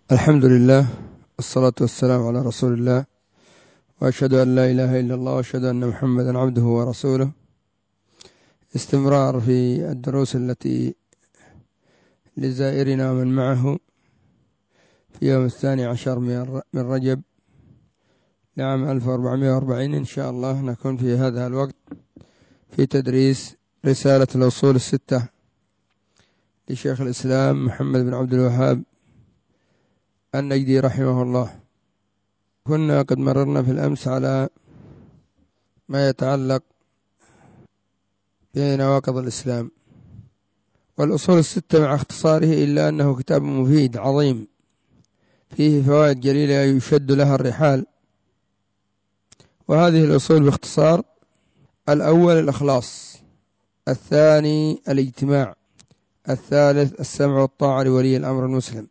الحمد لله والصلاة والسلام على رسول الله، وأشهد أن لا إله إلا الله، وأشهد أن محمدا عبده ورسوله. استمرار في الدروس التي لزائرنا ومن معه في يوم 12 من رجب لعام 1440 إن شاء الله. نكون في هذا الوقت في تدريس رسالة الأصول الستة لشيخ الإسلام محمد بن عبد الوهاب النجدي رحمه الله. كنا قد مررنا في الأمس على ما يتعلق بنواقض الإسلام والأصول الستة مع اختصاره، إلا أنه كتاب مفيد عظيم فيه فوائد جليلة يشد لها الرحال. وهذه الأصول باختصار: الأول الإخلاص، الثاني الاجتماع، الثالث السمع والطاعة لولي الأمر المسلم،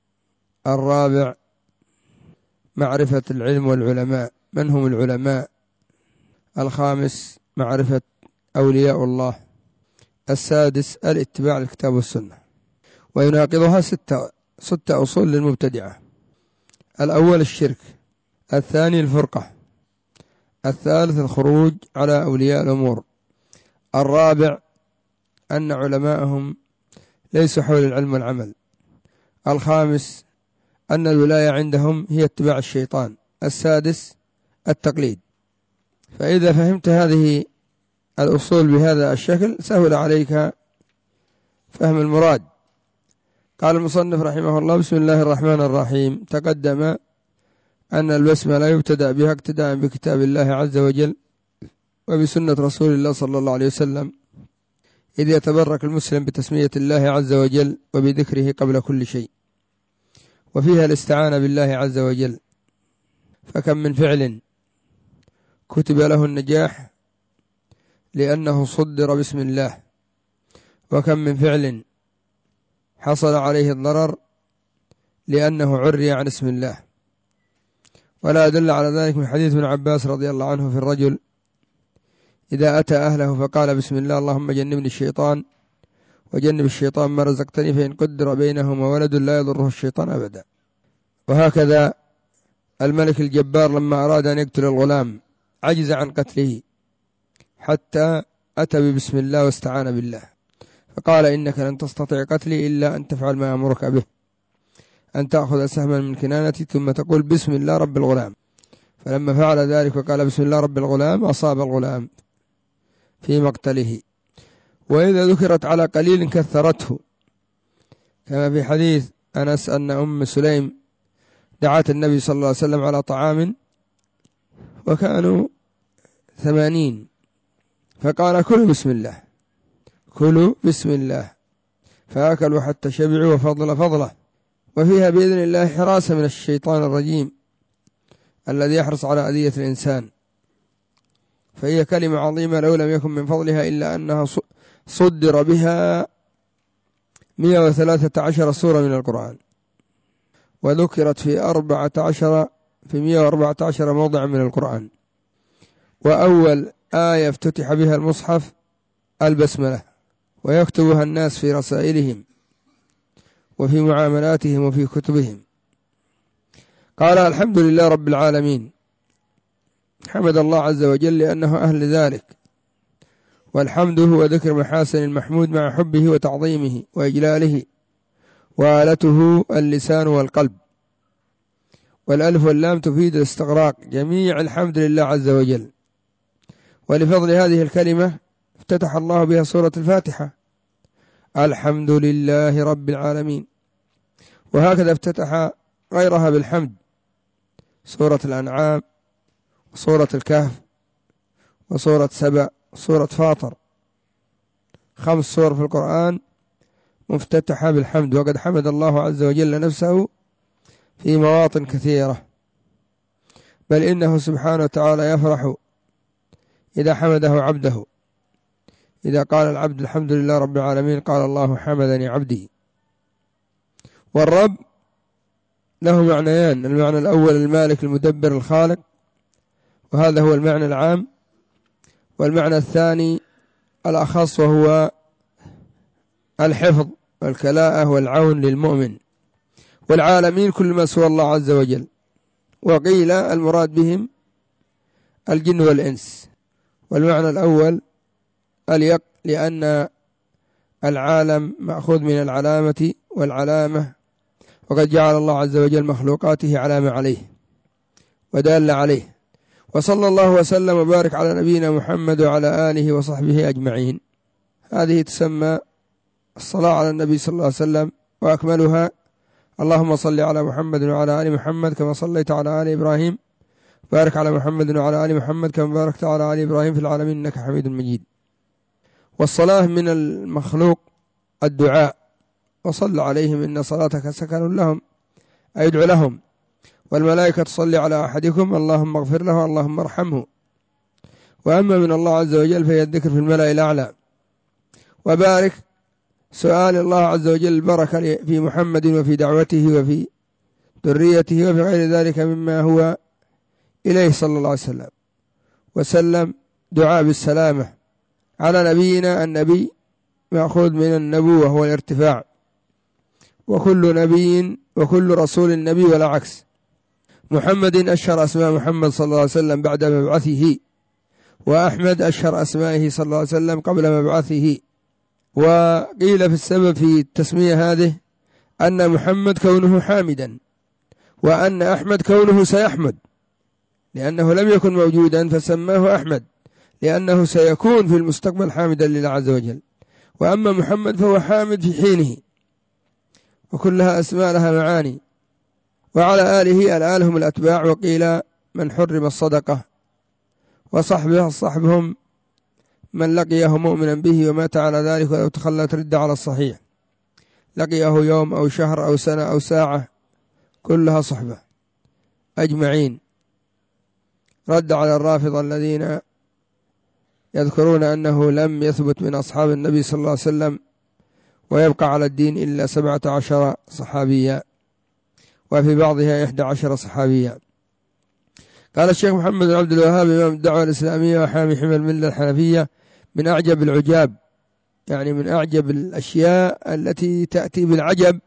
الرابع معرفة العلم والعلماء، من هم العلماء، الخامس معرفة أولياء الله، السادس الاتباع للكتاب والسنة. ويناقضها ستة أصول للمبتدعة: الأول الشرك، الثاني الفرقة، الثالث الخروج على أولياء الأمور، الرابع أن علماءهم ليسوا حول العلم والعمل، الخامس أن الولاية عندهم هي اتباع الشيطان، السادس التقليد. فإذا فهمت هذه الأصول بهذا الشكل سهل عليك فهم المراد. قال المصنف رحمه الله: بسم الله الرحمن الرحيم. تقدم أن البسملة يبتدأ بها اقتداء بكتاب الله عز وجل وبسنة رسول الله صلى الله عليه وسلم، إذ يتبرك المسلم بتسمية الله عز وجل وبذكره قبل كل شيء، وفيها الاستعانة بالله عز وجل. فكم من فعل كتب له النجاح لأنه صدر بسم الله، وكم من فعل حصل عليه الضرر لأنه عري عن اسم الله. ولا أدل على ذلك من حديث ابن عباس رضي الله عنه في الرجل إذا أتى أهله فقال: بسم الله اللهم جنبني الشيطان وجنب الشيطان ما رزقتني، فإن قدر بينهما ولد لا يضره الشيطان أبدا. وهكذا الملك الجبار لما أراد أن يقتل الغلام عجز عن قتله حتى أتى بسم الله واستعان بالله، فقال: إنك لن تستطيع قتلي إلا أن تفعل ما أمرك به، أن تأخذ سهما من كنانتي ثم تقول بسم الله رب الغلام. فلما فعل ذلك وقال بسم الله رب الغلام أصاب الغلام في مقتله. وإذا ذكرت على قليل كثرته، كما في حديث أنس أن أم سليم دعت النبي صلى الله عليه وسلم على طعام وكانوا 80، فقال: كلوا بسم الله، كلوا بسم الله، فأكلوا حتى شبعوا وفضل فضله. وفيها بإذن الله حراسة من الشيطان الرجيم الذي يحرص على أذية الإنسان، فهي كلمة عظيمة لو لم يكن من فضلها إلا أنها صدر بها 113 سورة من القرآن، وذكرت في 114 موضع من القرآن. وأول آية افتتح بها المصحف البسملة، ويكتبها الناس في رسائلهم وفي معاملاتهم وفي كتبهم. قال: الحمد لله رب العالمين. حمد الله عز وجل لأنه أهل ذلك، والحمد هو ذكر محاسن المحمود مع حبه وتعظيمه وإجلاله، وآلته اللسان والقلب. والألف واللام تفيد الاستغراق، جميع الحمد لله عز وجل. ولفضل هذه الكلمة افتتح الله بها سورة الفاتحة: الحمد لله رب العالمين. وهكذا افتتح غيرها بالحمد: سورة الأنعام، وسورة الكهف، وسورة سبأ، وسورة فاطر. 5 سور في القرآن مفتتحة بالحمد. وقد حمد الله عز وجل نفسه في مواطن كثيرة، بل إنه سبحانه وتعالى يفرح إذا حمده عبده. إذا قال العبد الحمد لله رب العالمين قال الله حمدني عبدي. والرب له معنيان: المعنى الأول المالك المدبر الخالق، وهذا هو المعنى العام، والمعنى الثاني الأخص وهو الحفظ والكلاءة والعون للمؤمن. والعالمين كل ما سوى الله عز وجل. وقيل المراد بهم الجن والإنس. والمعنى الأول اليق، لأن العالم مأخوذ من العلامة والعلامة، وقد جعل الله عز وجل مخلوقاته علامة عليه ودال عليه. وصلى الله وسلم وبارك على نبينا محمد وعلى آله وصحبه أجمعين. هذه تسمى الصلاة على النبي صلى الله عليه وسلم، وأكملها اللهم صل على محمد وعلى آل محمد كما صليت على آل إبراهيم، بارك على محمد وعلى آل محمد كما باركت على آل إبراهيم في العالمين إنك حميد مجيد. والصلاة من المخلوق الدعاء، وصل عليهم إن صلاتك سكن لهم، أي ادعو لهم. والملائكة تصلي على أحدكم اللهم اغفر له اللهم ارحمه. وأما من الله عز وجل فهي الذكر في الملأ الأعلى. وبارك سؤال الله عز وجل البركة في محمد وفي دعوته وفي ذريته وفي غير ذلك مما هو إليه صلى الله عليه وسلم وسلم. دعاء بالسلامة على نبينا. النبي مأخوذ من النبوة والارتفاع، وكل نبي وكل رسول نبي ولا عكس. محمد أشهر أسماء محمد صلى الله عليه وسلم بعد مبعثه، وأحمد أشهر أسمائه صلى الله عليه وسلم قبل مبعثه. وقيل في السبب في التسمية هذه أن محمد كونه حامدا، وأن أحمد كونه سيحمد، لأنه لم يكن موجودا فسماه أحمد لأنه سيكون في المستقبل حامدا لله عز وجل. وأما محمد فهو حامد في حينه، وكلها أسماء لها معاني. وعلى آله الآل هم الأتباع. وقيل من حرم الصدقة. وصحبه صحبهم من لقيه مؤمنا به ومات على ذلك ولو تخلت رد على الصحيح، لقيه يوم أو شهر أو سنة أو ساعة، كلها صحبة أجمعين. رد على الرافضة الذين يذكرون أنه لم يثبت من أصحاب النبي صلى الله عليه وسلم ويبقى على الدين إلا 17 صحابيا، وفي بعضها 11 صحابيا. قال الشيخ محمد بن عبد الوهاب إمام الدعوة الإسلامية وحامي حمى الملة الحنفية: من أعجب العجاب، يعني من أعجب الأشياء التي تأتي بالعجب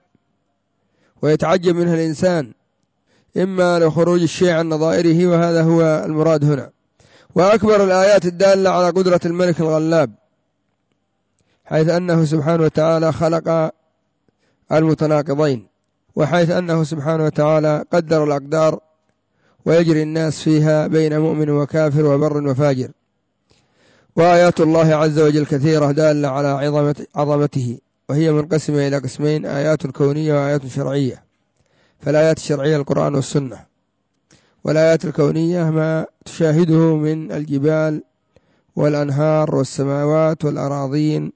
ويتعجب منها الإنسان، إما لخروج الشيء عن نظائره، وهذا هو المراد هنا. وأكبر الآيات الدالة على قدرة الملك الغلاب، حيث أنه سبحانه وتعالى خلق المتناقضين، وحيث أنه سبحانه وتعالى قدر الأقدار ويجري الناس فيها بين مؤمن وكافر وبر وفاجر. وآيات الله عز وجل كثيرة دالة على عظمته، وهي منقسمة إلى قسمين: آيات كونية وآيات شرعية. فالآيات الشرعية القرآن والسنة، والآيات الكونية ما تشاهده من الجبال والأنهار والسماوات والأراضين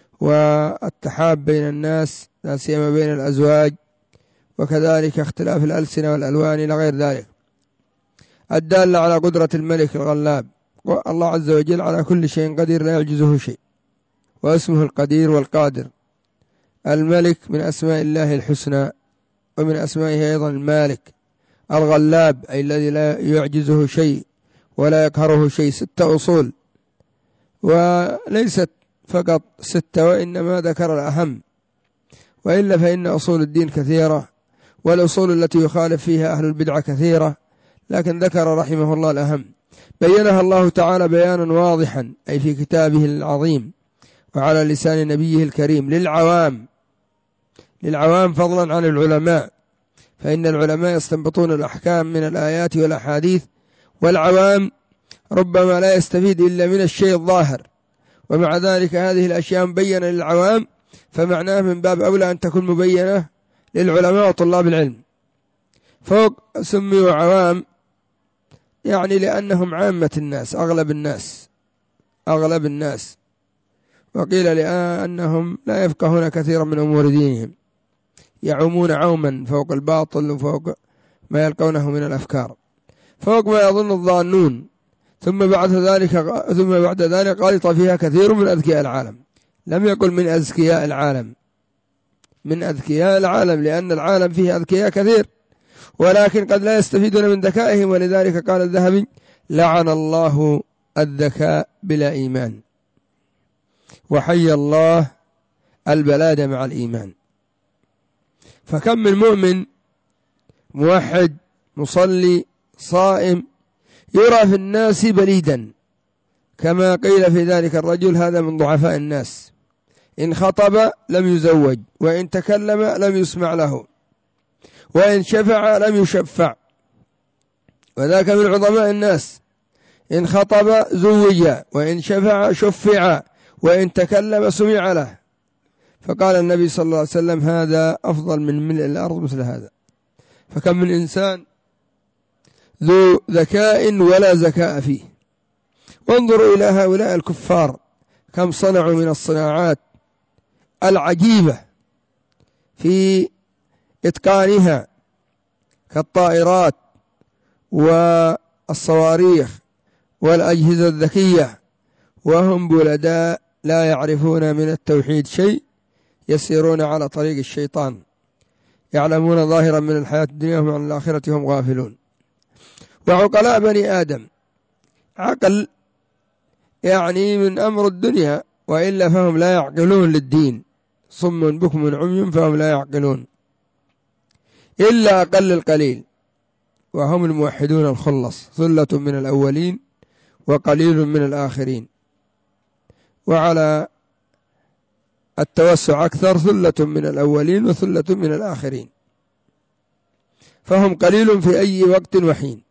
والتحاب بين الناس لا سيما بين الأزواج، وكذلك اختلاف الألسنة والألوان إلى غير ذلك، الدالة على قدرة الملك الغلاب. والله عز وجل على كل شيء قدير لا يعجزه شيء، واسمه القدير والقادر. الملك من أسماء الله الحسنى، ومن أسمائه أيضا المالك. الغلاب أي الذي لا يعجزه شيء ولا يقهره شيء. 6 أصول، وليست فقط 6، وإنما ذكر الأهم، وإلا فإن أصول الدين كثيرة، والأصول التي يخالف فيها أهل البدعة كثيرة، لكن ذكر رحمه الله الأهم. بينها الله تعالى بيانا واضحا، أي في كتابه العظيم وعلى لسان نبيه الكريم للعوام فضلا عن العلماء، فإن العلماء يستنبطون الأحكام من الآيات والأحاديث، والعوام ربما لا يستفيد إلا من الشيء الظاهر، ومع ذلك هذه الأشياء مبينة للعوام، فمعناه من باب أولى أن تكون مبينة للعلماء وطلاب العلم. فوق سميوا عوام يعني لأنهم عامة الناس، أغلب الناس. وقيل لأنهم لا يفقهون كثيرا من أمور دينهم، يعومون عوما فوق الباطل وفوق ما يلقونه من الأفكار، فوق ما يظن الظانون. ثم بعد ذلك غلط فيها كثير من أذكياء العالم. لم يقل من أذكياء العالم، من أذكياء العالم، لأن العالم فيه أذكياء كثير، ولكن قد لا يستفيدون من ذكائهم. ولذلك قال الذهبي: لعن الله الذكاء بلا إيمان، وحي الله البلاد مع الإيمان. فكم من مؤمن موحد مصلي صائم يرى في الناس بليدا، كما قيل في ذلك الرجل هذا من ضعفاء الناس، إن خطب لم يزوج، وإن تكلم لم يسمع له، وإن شفع لم يشفع، وذاك من عظماء الناس، إن خطب زوج، وإن شفع شفع، وإن تكلم سمع له. فقال النبي صلى الله عليه وسلم هذا أفضل من ملء الأرض مثل هذا. فكم من إنسان ذو ذكاء ولا ذكاء فيه. وانظروا إلى هؤلاء الكفار كم صنعوا من الصناعات العجيبة في إتقانها، كالطائرات والصواريخ والأجهزة الذكية، وهم بلداء لا يعرفون من التوحيد شيء، يسيرون على طريق الشيطان، يعلمون ظاهرا من الحياة الدنيا وهم عن الآخرة هم غافلون. وعقلاء بني آدم عقل يعني من أمر الدنيا، وإلا فهم لا يعقلون للدين، صم بكم عمي فهم لا يعقلون، إلا أقل القليل، وهم الموحدون الخلص، ثلة من الأولين وقليل من الآخرين. وعلى التوسع أكثر، ثلة من الأولين وثلة من الآخرين، فهم قليل في أي وقت وحين.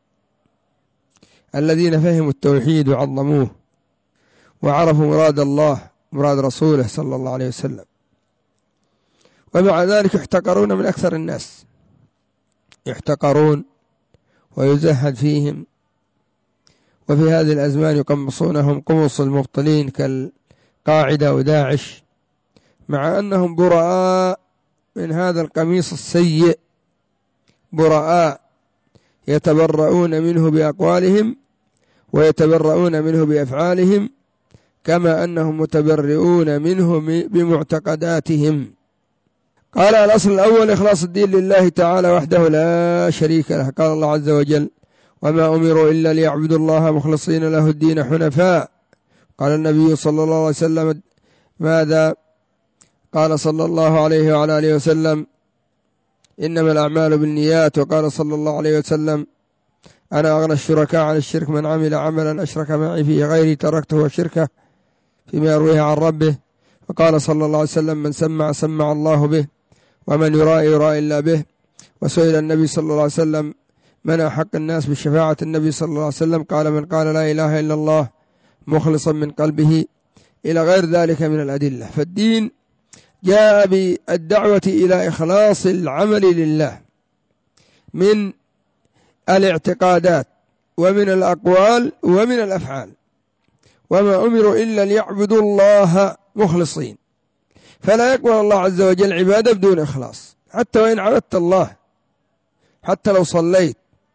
الذين فهموا التوحيد وعظموه وعرفوا مراد الله مراد رسوله صلى الله عليه وسلم، ومع ذلك يحتقرون من أكثر الناس، يحتقرون ويزهد فيهم، وفي هذه الأزمان يقمصونهم قمص المبطلين كالقاعدة وداعش، مع أنهم براء من هذا القميص السيء، براء يتبرؤون منه بأقوالهم ويتبرؤون منه بأفعالهم، كما أنهم متبرئون منه بمعتقداتهم. قال الأصل الأول إخلاص الدين لله تعالى وحده لا شريك له. قال الله عز وجل وما أمروا إلا ليعبدوا الله مخلصين له الدين حنفاء. قال النبي صلى الله عليه وسلم ماذا؟ قال صلى الله عليه وعلى آله وسلم إنما الأعمال بالنيات. وقال صلى الله عليه وسلم أنا أغنى الشركاء عن الشرك من عمل عملا أشرك معي فيه غيري تركته وشركه فيما يرويه عن ربه. وقال صلى الله عليه وسلم من سمع سمع الله به ومن يرائي يرائي إلا به. وسئل النبي صلى الله عليه وسلم من أحق الناس بشفاعة النبي صلى الله عليه وسلم؟ قال من قال لا إله إلا الله مخلصا من قلبه، إلى غير ذلك من الأدلة. فالدين جاء بالدعوة إلى إخلاص العمل لله من الاعتقادات ومن الأقوال ومن الأفعال، وما أمروا إلا ليعبدوا الله مخلصين، فلا يقبل الله عز وجل عبادة بدون إخلاص. حتى وإن عبدت الله، حتى لو صليت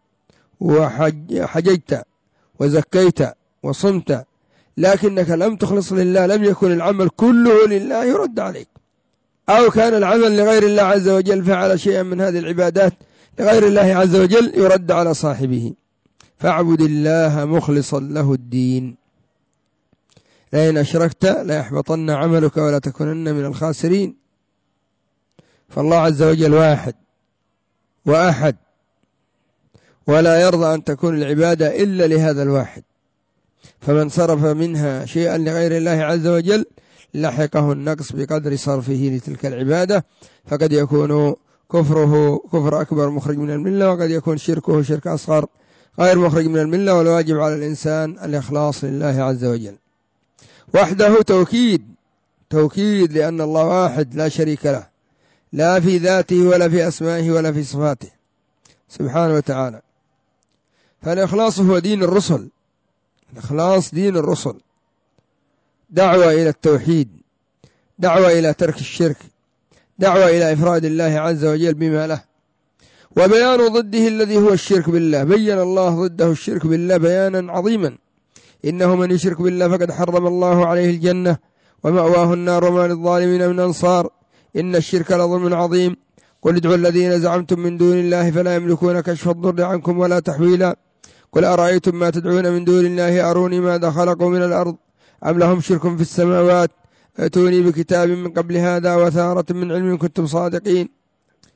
وحججت وزكيت وصمت لكنك لم تخلص لله، لم يكن العمل كله لله يرد عليك، أو كان العمل لغير الله عز وجل، فعل شيئا من هذه العبادات لغير الله عز وجل يرد على صاحبه. فاعبد الله مخلصا له الدين، لئن أشركت ليحبطن عملك ولا تكونن من الخاسرين. فالله عز وجل واحد وأحد، ولا يرضى أن تكون العبادة إلا لهذا الواحد، فمن صرف منها شيئا لغير الله عز وجل لحقه النقص بقدر صرفه لتلك العبادة، فقد يكون كفره كفر أكبر مخرج من الملة، وقد يكون شركه شرك أصغر غير مخرج من الملة. والواجب على الإنسان الإخلاص لله عز وجل وحده، توكيد لأن الله واحد لا شريك له، لا في ذاته ولا في أسمائه ولا في صفاته سبحانه وتعالى. فالإخلاص هو دين الرسل، الإخلاص دين الرسل، دعوة إلى التوحيد، دعوة إلى ترك الشرك، دعوة إلى إفراد الله عز وجل بما له، وبيان ضده الذي هو الشرك بالله. بين الله ضده الشرك بالله بيانا عظيما، إنه من يشرك بالله فقد حرم الله عليه الجنة ومأواه النار وما للظالمين من أنصار، إن الشرك لظلم عظيم. قل ادعوا الذين زعمتم من دون الله فلا يملكون كشف الضر عنكم ولا تحويلا. قل أرأيتم ما تدعون من دون الله أروني ماذا خلقوا من الأرض أم لهم شرك في السماوات ائتوني بكتاب من قبل هذا وثارة من علم كنتم صادقين.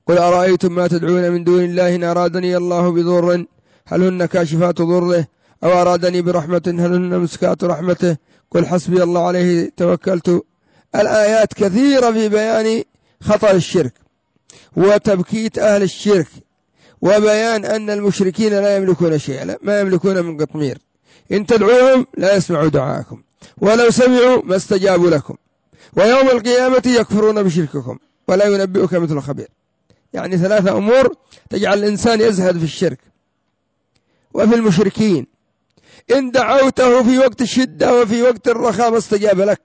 قل أرأيتم ما تدعون من دون الله إن أرادني الله بضر هل هن كاشفات ضره أو أرادني برحمة هل هن مسكات رحمته قل حسبي الله عليه توكلت. الآيات كثيرة في بيان خطر الشرك وتبكيت أهل الشرك وبيان أن المشركين لا يملكون شيئا، ما يملكون من قطمير، إن تدعوهم لا يسمعوا دعاءكم ولو سمعوا ما استجابوا لكم ويوم القيامة يكفرون بشرككم ولا ينبئك مثل خبير. يعني ثلاثة أمور تجعل الإنسان يزهد في الشرك وفي المشركين. إن دعوته في وقت الشدة وفي وقت الرخاء ما استجاب لك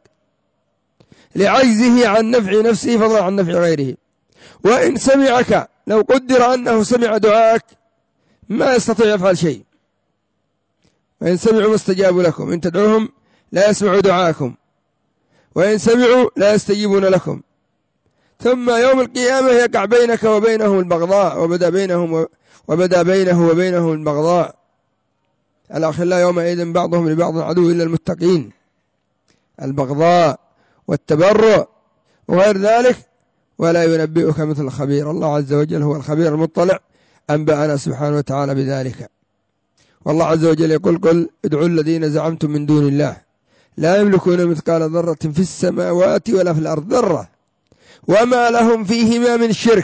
لعجزه عن نفع نفسه فضلا عن نفع غيره، وإن سمعك لو قدر أنه سمع دعاءك ما يستطيع يفعل شيء. وإن سمعوا ما استجابوا لكم إن تدعوهم لا يسمعوا دعاءكم وإن سمعوا لا يستجيبون لكم. ثم يوم القيامة يقع بينك وبينهم البغضاء وبدا بينه وبينهم البغضاء. الأخلاء يومئذ بعضهم لبعض عدو إلا المتقين. البغضاء والتبرؤ وغير ذلك. ولا ينبئك مثل الخبير. الله عز وجل هو الخبير المطلع، أنبأنا سبحانه وتعالى بذلك. والله عز وجل يقول قل ادعوا الذين زعمتم من دون الله لا يملكون مثقال ذرة في السماوات ولا في الأرض ذرة وما لهم فيهما من شرك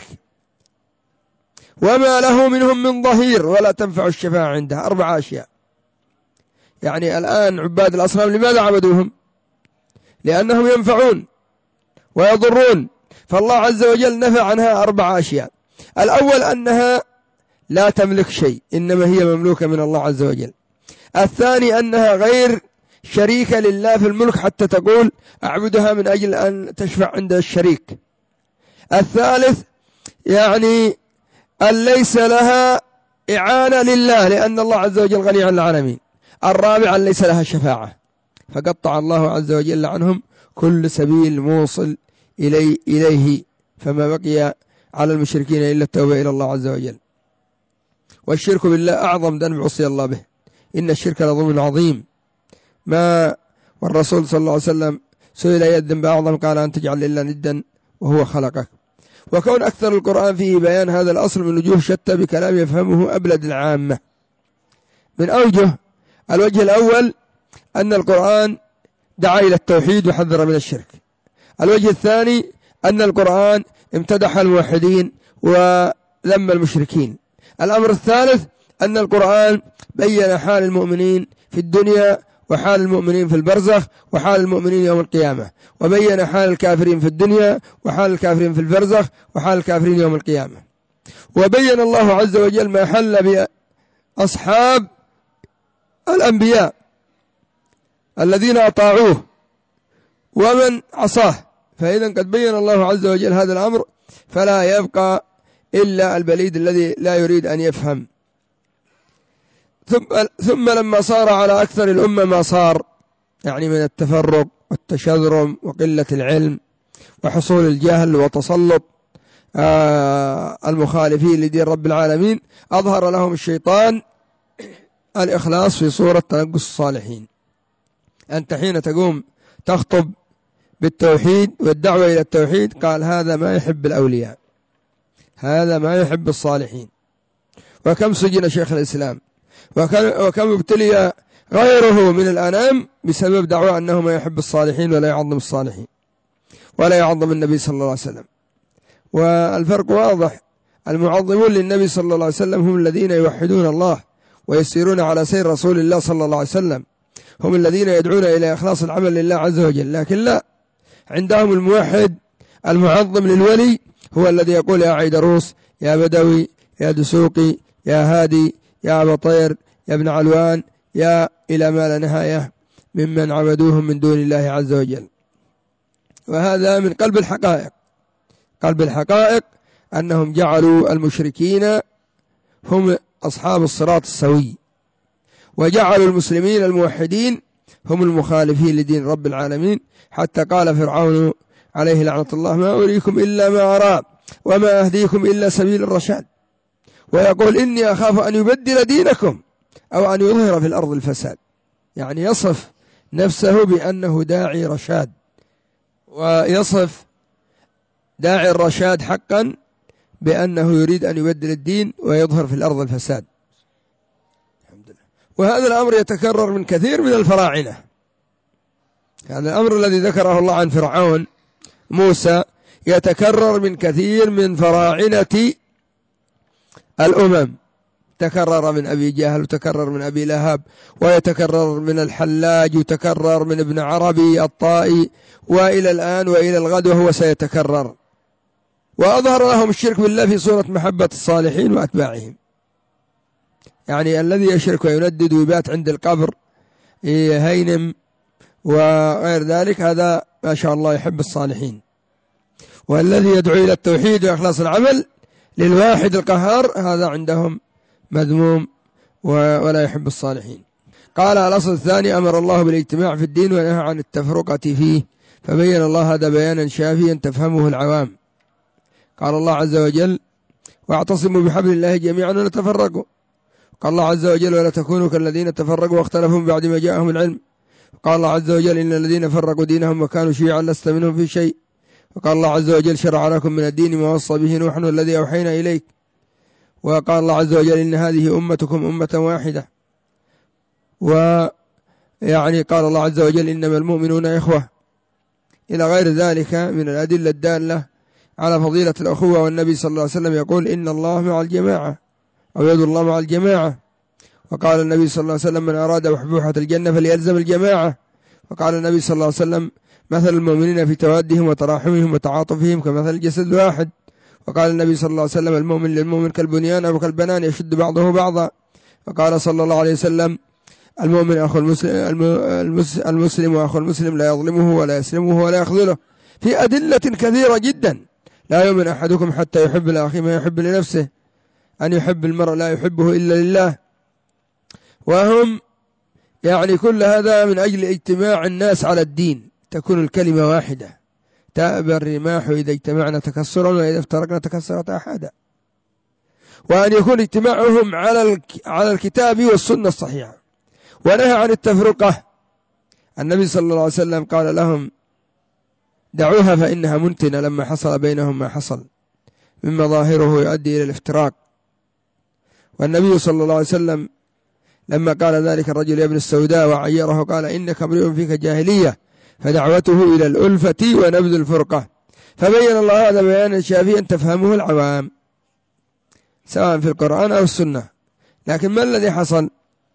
وما له منهم من ظهير ولا تنفع الشفاعة عنده. 4 أشياء. يعني الآن عباد الأصنام لماذا عبدوهم؟ لأنهم ينفعون ويضرون، فالله عز وجل نفى عنها 4 أشياء. الأول أنها لا تملك شيء إنما هي مملوكة من الله عز وجل. الثاني أنها غير شريكة لله في الملك حتى تقول أعبدها من أجل أن تشفع عند الشريك. الثالث يعني أن ليس لها إعانة لله لأن الله عز وجل غني عن العالمين. الرابع أن ليس لها شفاعة، فقطع الله عز وجل عنهم كل سبيل موصل إليه، فما بقي على المشركين إلا التوبة إلى الله عز وجل. والشرك بالله أعظم ذنب عصي الله به، إن الشرك لظلم عظيم. والرسول صلى الله عليه وسلم سئل أي الذنب أعظم قال أن تجعل لله ندا وهو خلقك. وكون أكثر القرآن فيه بيان هذا الأصل من وجوه شتى بكلام يفهمه أبلد العامة من أوجه. الوجه الأول أن القرآن دعا إلى التوحيد وحذر من الشرك. الوجه الثاني أن القرآن امتدح الموحدين وذم المشركين. الأمر الثالث أن القرآن بين حال المؤمنين في الدنيا وحال المؤمنين في البرزخ وحال المؤمنين يوم القيامة، وبين حال الكافرين في الدنيا وحال الكافرين في البرزخ وحال الكافرين يوم القيامة. وبين الله عز وجل ما حل بأصحاب الأنبياء الذين أطاعوه ومن عصاه. فإذا قد بين الله عز وجل هذا الأمر، فلا يبقى إلا البليد الذي لا يريد أن يفهم. ثم لما صار على أكثر الأمة ما صار، يعني من التفرق والتشذرم وقلة العلم وحصول الجهل وتسلط المخالفين لدين رب العالمين، أظهر لهم الشيطان الإخلاص في صورة تنقص الصالحين. أنت حين تقوم تخطب بالتوحيد والدعوة إلى التوحيد قال هذا ما يحب الأولياء، هذا ما يحب الصالحين. وكم سجن شيخ الإسلام وكم ابتلي غيره من الأنام بسبب دعوة أنه ما يحب الصالحين ولا يعظم الصالحين ولا يعظم النبي صلى الله عليه وسلم. والفرق واضح، المعظمون للنبي صلى الله عليه وسلم هم الذين يوحدون الله ويسيرون على سير رسول الله صلى الله عليه وسلم، هم الذين يدعون إلى إخلاص العمل لله عز وجل. لكن لا، عندهم الموحد المعظم للولي هو الذي يقول يا عيدروس يا بدوي يا دسوقي يا هادي يا أبا طير يا ابن علوان يا إلى ما لا نهاية ممن عبدوهم من دون الله عز وجل. وهذا من قلب الحقائق. قلب الحقائق أنهم جعلوا المشركين هم أصحاب الصراط السوي، وجعلوا المسلمين الموحدين هم المخالفين لدين رب العالمين. حتى قال فرعون عليه لعنة الله ما أريكم إلا ما أرى وما أهديكم إلا سبيل الرشاد، ويقول إني أخاف أن يبدل دينكم أو أن يظهر في الأرض الفساد. يعني يصف نفسه بأنه داعي رشاد، ويصف داعي الرشاد حقا بأنه يريد أن يبدل الدين ويظهر في الأرض الفساد. وهذا الأمر يتكرر من كثير من الفراعنة. هذا الأمر الذي ذكره الله عن فرعون موسى يتكرر من كثير من فراعنة الأمم، تكرر من أبي جهل، وتكرر من أبي لهب، ويتكرر من الحلاج، وتكرر من ابن عربي الطائي، وإلى الآن وإلى الغد وهو سيتكرر. وأظهر لهم الشرك بالله في صورة محبة الصالحين وأتباعهم، يعني الذي يشرك ويندد ويبات عند القبر هينم وغير ذلك، هذا ما شاء الله يحب الصالحين. والذي يدعو إلى التوحيد وإخلاص العمل للواحد القهار هذا عندهم مذموم ولا يحب الصالحين. قال الأصل الثاني: أمر الله بالاجتماع في الدين ونهى عن التفرقة فيه، فبين الله هذا بيانا شافيا تفهمه العوام. قال الله عز وجل: واعتصموا بحبل الله جميعا ولا تفرقوا. قال الله عز وجل: ولا تكونوا كالذين تفرقوا واختلفوا من بعد ما جاءهم العلم. قال الله عز وجل: إن الذين فرقوا دينهم وكانوا شيعا لست منهم في شيء. وقال الله عز وجل: شرع لكم من الدين ما وصى به نوح والذي أوحينا إليك. وقال الله عز وجل: إن هذه أمتكم أمة واحدة. ويعني قال الله عز وجل: إنما المؤمنون إخوة، إلى غير ذلك من الأدلة الدالة على فضيلة الأخوة. والنبي صلى الله عليه وسلم يقول: إن الله مع الجماعة، أو يد الله مع الجماعة. وقال النبي صلى الله عليه وسلم: من أراد بحبوحة الجنة فليلزم الجماعة. وقال النبي صلى الله عليه وسلم: مثل المؤمنين في توادهم وتراحمهم وتعاطفهم كمثل الجسد الواحد. وقال النبي صلى الله عليه وسلم: المؤمن للمؤمن كالبنيان أو كالبنان يشد بعضه بعضا. وقال صلى الله عليه وسلم: المؤمن أخو المسلم وأخو المسلم لا يظلمه ولا يسلمه ولا يخذله. في أدلة كثيرة جدا. لا يؤمن أحدكم حتى يحب لأخيه ما يحب لنفسه، أن يحب المرء لا يحبه إلا لله. وهم يعني كل هذا من أجل اجتماع الناس على الدين، تكون الكلمة واحدة. تأبى الرماح إذا اجتمعنا تكسرا وإذا افترقنا تكسرت أحدا. وأن يكون اجتماعهم على الكتاب والسنة الصحيحة. ونهى عن التفرقة. النبي صلى الله عليه وسلم قال لهم: دعوها فإنها منتنة، لما حصل بينهم ما حصل من مظاهره يؤدي إلى الافتراق. والنبي صلى الله عليه وسلم لما قال ذلك الرجل يا ابن السوداء وعيره قال: إنك امرئ فيك جاهلية، فدعوته إلى الألفة ونبذ الفرقة. فبين الله هذا بيانا شافيا تفهمه العوام، سواء في القرآن أو السنة. لكن ما الذي حصل؟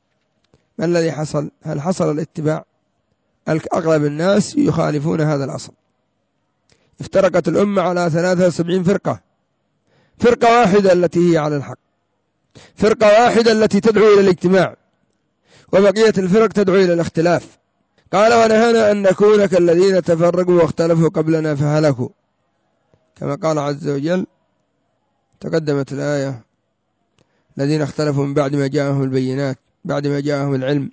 هل حصل الاتباع؟ أغلب الناس يخالفون هذا الأصل. افترقت الأمة على 73 فرقة. فرقة واحدة التي هي على الحق، فرقة واحدة التي تدعو إلى الاجتماع، وبقية الفرق تدعو إلى الاختلاف. قال: ونهانا أن نكون كالذين تفرقوا واختلفوا قبلنا فهلكوا، كما قال عز وجل. تقدمت الآية: الذين اختلفوا من بعد ما جاءهم البينات، بعد ما جاءهم العلم.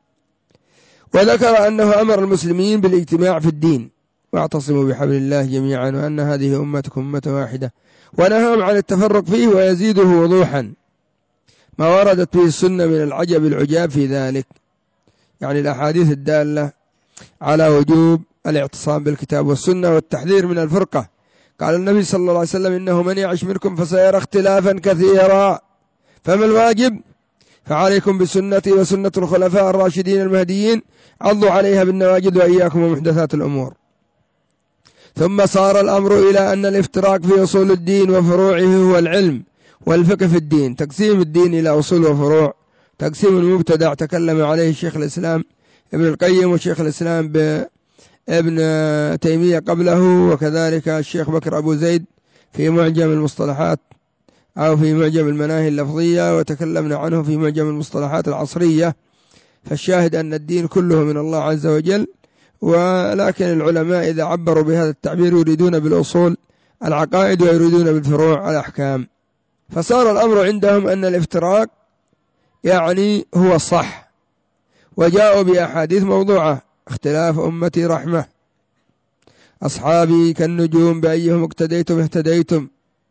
وذكر أنه أمر المسلمين بالاجتماع في الدين، واعتصموا بحبل الله جميعا وأن هذه أمتكم أمة واحدة. ونهاهم عن التفرق فيه، ويزيده وضوحا ما وردت به السنة من العجب العجاب في ذلك، يعني الأحاديث الدالة على وجوب الاعتصام بالكتاب والسنة والتحذير من الفرقة. قال النبي صلى الله عليه وسلم: إنه من يعش منكم فسيرى اختلافا كثيرا، فما الواجب؟ فعليكم بسنتي وسنة الخلفاء الراشدين المهديين، عضوا عليها بالنواجذ وإياكم ومحدثات الأمور. ثم صار الأمر إلى أن الافتراق في أصول الدين وفروعه هو العلم والفقه في الدين. تقسيم الدين إلى أصول وفروع، تقسيم المبتدع تكلم عليه الشيخ الإسلام ابن القيم وشيخ الإسلام ابن تيمية قبله، وكذلك الشيخ بكر أبو زيد في معجم المصطلحات أو في معجم المناهي اللفظية، وتكلمنا عنه في معجم المصطلحات العصرية. فالشاهد أن الدين كله من الله عز وجل، ولكن العلماء إذا عبروا بهذا التعبير يريدون بالأصول العقائد ويريدون بالفروع الأحكام. فصار الأمر عندهم أن الافتراق يعني هو الصح، وجاءوا بأحاديث موضوعة: اختلاف أمتي رحمة، أصحابي كالنجوم بأيهم اقتديتم اهتديتم.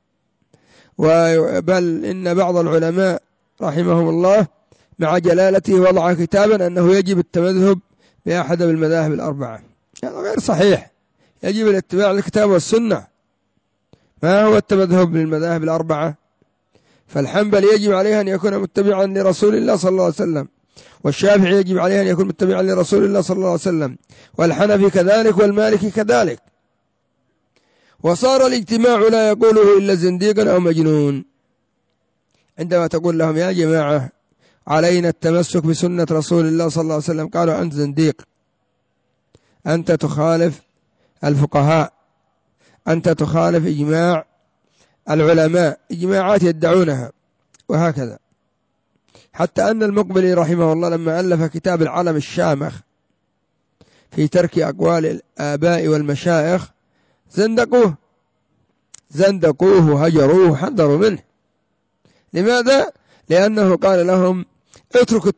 بل إن بعض العلماء رحمهم الله مع جلالته وضع كتابا أنه يجب التمذهب بأحد المذاهب الأربعة. هذا غير صحيح، يجب الاتباع للكتاب والسنة، ما هو التمذهب للمذاهب الأربعة؟ فالحنبلي يجب عليه أن يكون متبعا لرسول الله صلى الله عليه وسلم، والشافعي يجب عليه أن يكون متبعا لرسول الله صلى الله عليه وسلم، والحنفي كذلك، والمالكي كذلك. وصار الاجتماع لا يقوله إلا زنديق أو مجنون. عندما تقول لهم يا جماعة علينا التمسك بسنة رسول الله صلى الله عليه وسلم، قالوا أنت زنديق، أنت تخالف الفقهاء، أنت تخالف إجماع العلماء، إجماعات يدعونها، وهكذا. حتى أن المقبلي رحمه الله لما ألف كتاب العلم الشامخ في ترك أقوال الآباء والمشايخ زندقوه هجروه حذروا منه. لماذا؟ لأنه قال لهم اتركوا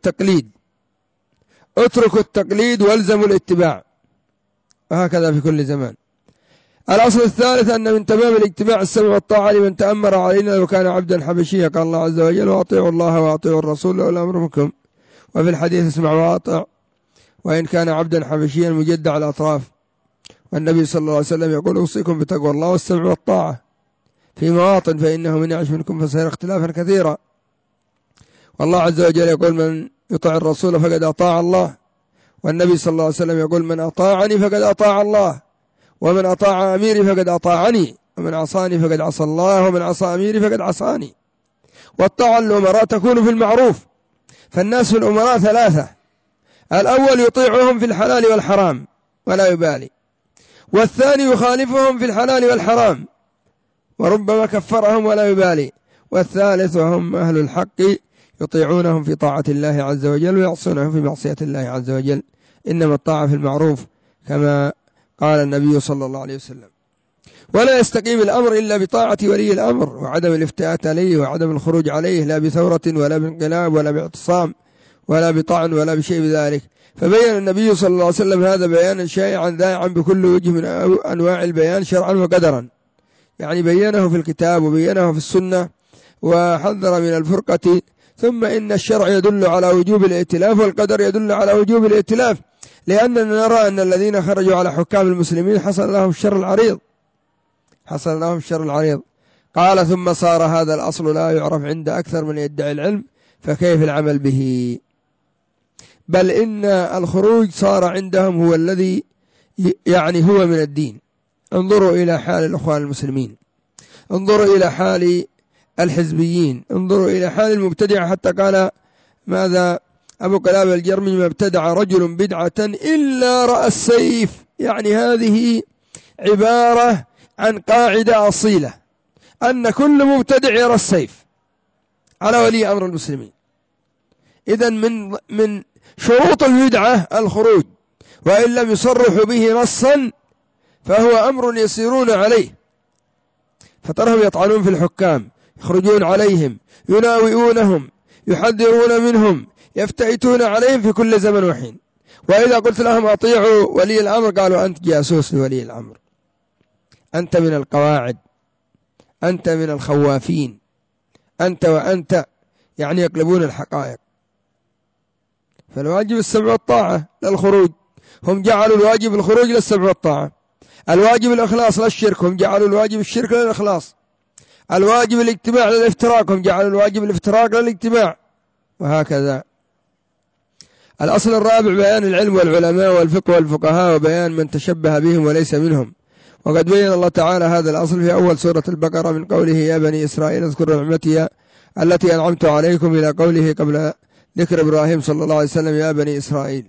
التقليد والزموا الاتباع، وهكذا في كل زمان. الأصل الثالث أن من تمام الاجتماع السمع والطاعة لمن تأمر علينا لو كان عبدا حبشيا، قال الله عز وجل وأطيعوا الله وأطيعوا الرسول وأولي الأمر منكم، وفي الحديث اسمع وأطع وإن كان عبدا حبشيا مجدع الأطراف. والنبي صلى الله عليه وسلم يقول أوصيكم بتقوى الله والسمع والطاعة في مواطن، فإنه من يعش منكم فسيرى اختلافا كثيرا. والله عز وجل يقول من يطع الرسول فقد أطاع الله، والنبي صلى الله عليه وسلم يقول من أطاعني فقد أطاع الله، ومن أطاع أميري فقد أطاعني، ومن عصاني فقد عصى الله، ومن عصى أميري فقد عصاني. والطاعة الأمراء تكون في المعروف، فالناس في الأمراء ثلاثة: الأول يطيعهم في الحلال والحرام ولا يبالي، والثاني يخالفهم في الحلال والحرام وربما كفرهم ولا يبالي، والثالث وهم أهل الحق يطيعونهم في طاعة الله عز وجل ويعصونهم في معصية الله عز وجل. إنما الطاعة في المعروف كما قال النبي صلى الله عليه وسلم. ولا يستقيم الأمر إلا بطاعة ولي الأمر وعدم الافتئات عليه وعدم الخروج عليه، لا بثورة ولا بانقلاب ولا باعتصام ولا بطعن ولا بشيء بذلك. فبين النبي صلى الله عليه وسلم هذا بيانا شائعا ذائعا بكل وجه من أنواع البيان شرعا وقدرا، يعني بينه في الكتاب وبينه في السنة وحذر من الفرقة. ثم إن الشرع يدل على وجوب الائتلاف، والقدر يدل على وجوب الائتلاف، لأننا نرى أن الذين خرجوا على حكام المسلمين حصل لهم الشر العريض. قال ثم صار هذا الأصل لا يعرف عند أكثر من يدعي العلم، فكيف العمل به؟ بل إن الخروج صار عندهم هو الذي يعني هو من الدين. انظروا إلى حال الأخوان المسلمين، انظروا إلى حال الحزبيين، انظروا إلى حال المبتدعة. حتى قال ماذا أبو قلابة الجرمي: ما ابتدع رجل بدعة إلا رأى السيف. يعني هذه عبارة عن قاعدة أصيلة، أن كل مبتدع يرى السيف على ولي أمر المسلمين. إذن من شروط البدعة الخروج، وإن لم يصرحوا به نصا فهو أمر يسيرون عليه. فترهم يطعنون في الحكام، يخرجون عليهم، يناوئونهم، يحذرون منهم، يفتئتون عليهم في كل زمن وحين. وإذا قلت لهم أطيعوا ولي الأمر قالوا أنت جاسوس لولي الأمر، أنت من القواعد، أنت من الخوافين، أنت وأنت، يعني يقلبون الحقائق. فالواجب السمع والطاعة للخروج، هم جعلوا الواجب الخروج للسمع والطاعة. الواجب الإخلاص للشرك، هم جعلوا الواجب الشرك للإخلاص. الواجب الاجتماع للافتراق، هم جعلوا الواجب الافتراق للاجتماع، وهكذا. الأصل الرابع بيان العلم والعلماء والفقه والفقهاء، وبيان من تشبه بهم وليس منهم. وقد بين الله تعالى هذا الأصل في أول سورة البقرة من قوله يا بني إسرائيل اذكروا نعمتي التي أنعمت عليكم، إلى قوله قبل ذكر إبراهيم صلى الله عليه وسلم يا بني إسرائيل.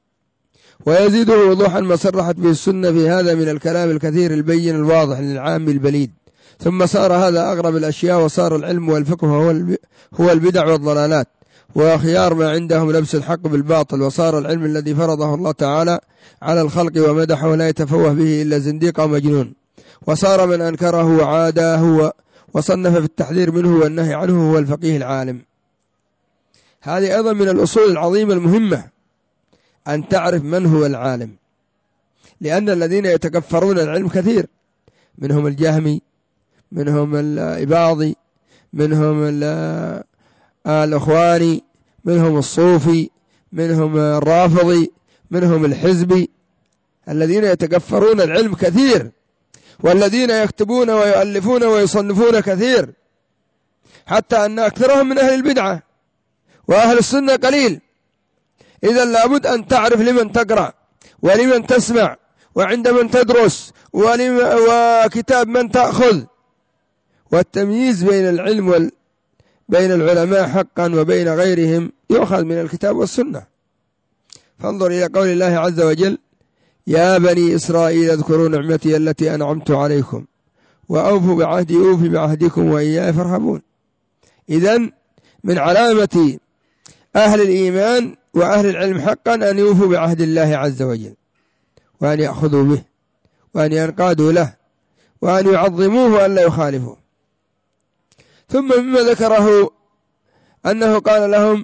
ويزيده وضوحا ما صرحت به السنة في هذا من الكلام الكثير البين الواضح للعام البليد. ثم صار هذا أغرب الأشياء، وصار العلم والفقه هو البدع والضلالات، وخيار ما عندهم لبس الحق بالباطل. وصار العلم الذي فرضه الله تعالى على الخلق ومدحه لا يتفوه به إلا زنديق أو مجنون. وصار من أنكره وعاداه وصنف في التحذير منه والنهي عنه هو الفقيه العالم. هذه أيضا من الأصول العظيمة المهمة، أن تعرف من هو العالم، لأن الذين يتكفرون العلم كثير، منهم الجهمي، منهم الإباضي، منهم الأخواني، منهم الصوفي، منهم الرافضي، منهم الحزبي. الذين يتكفرون العلم كثير، والذين يكتبون ويؤلفون ويصنفون كثير، حتى أن أكثرهم من أهل البدعة، وأهل السنة قليل. إذا لابد أن تعرف لمن تقرأ ولمن تسمع وعند من تدرس وكتاب من تأخذ، والتمييز بين العلم بين العلماء حقا وبين غيرهم يؤخذ من الكتاب والسنة. فانظر إلى قول الله عز وجل: يا بني إسرائيل اذكروا نعمتي التي أنعمت عليكم وأوفوا بعهدي أوفي بعهدكم وإياي فارهبون. إذن من علامة أهل الإيمان وأهل العلم حقا أن يوفوا بعهد الله عز وجل، وأن يأخذوا به، وأن ينقادوا له، وأن يعظموه وأن لا يخالفوه. ثم مما ذكره أنه قال لهم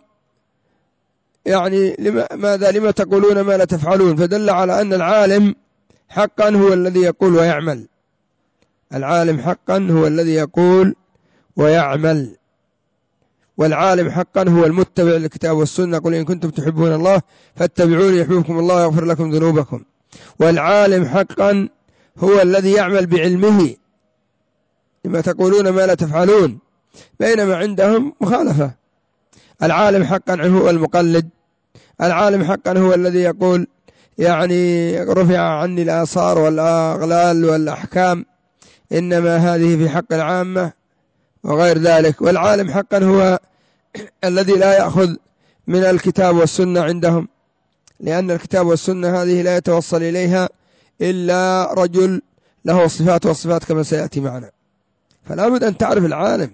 يعني لما تقولون ما لا تفعلون، فدل على أن العالم حقا هو الذي يقول ويعمل. العالم حقا هو الذي يقول ويعمل، والعالم حقا هو المتبع للكتاب والسنة. قل إن كنتم تحبون الله فاتبعوني يحببكم الله ويغفر لكم ذنوبكم. والعالم حقا هو الذي يعمل بعلمه، لما تقولون ما لا تفعلون، بينما عندهم مخالفة. العالم حقا هو المقلد، العالم حقا هو الذي يقول يعني رفع عني الآثار والأغلال والأحكام، إنما هذه في حق العامة وغير ذلك. والعالم حقا هو الذي لا يأخذ من الكتاب والسنة عندهم، لأن الكتاب والسنة هذه لا يتوصل إليها إلا رجل له صفات، والصفات كما سيأتي معنا. فلا بد أن تعرف العالم.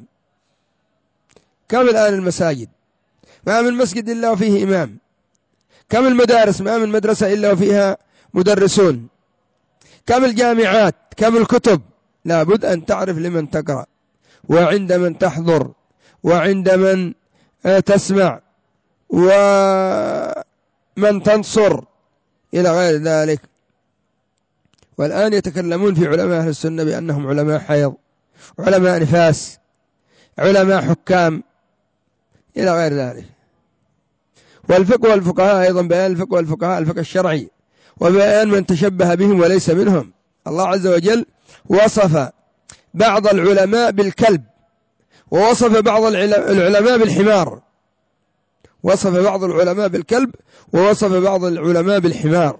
كم الآن المساجد؟ ما من مسجد إلا وفيه إمام. كم المدارس؟ ما من مدرسة إلا وفيها مدرسون. كم الجامعات؟ كم الكتب؟ لا بد أن تعرف لمن تقرأ، وعند من تحضر، وعند من تسمع، ومن تنصر إلى غير ذلك. والآن يتكلمون في علماء أهل السنة بأنهم علماء حيض، علماء نفاس، علماء حكام إلى غير ذلك. والفقه والفقهاء أيضا بيان الفقه والفقهاء الفقه الشرعي، وبيان من تشبه بهم وليس منهم. الله عز وجل وصف بعض العلماء بالكلب، ووصف بعض العلماء بالحمار. وصف بعض العلماء بالكلب، ووصف بعض العلماء بالحمار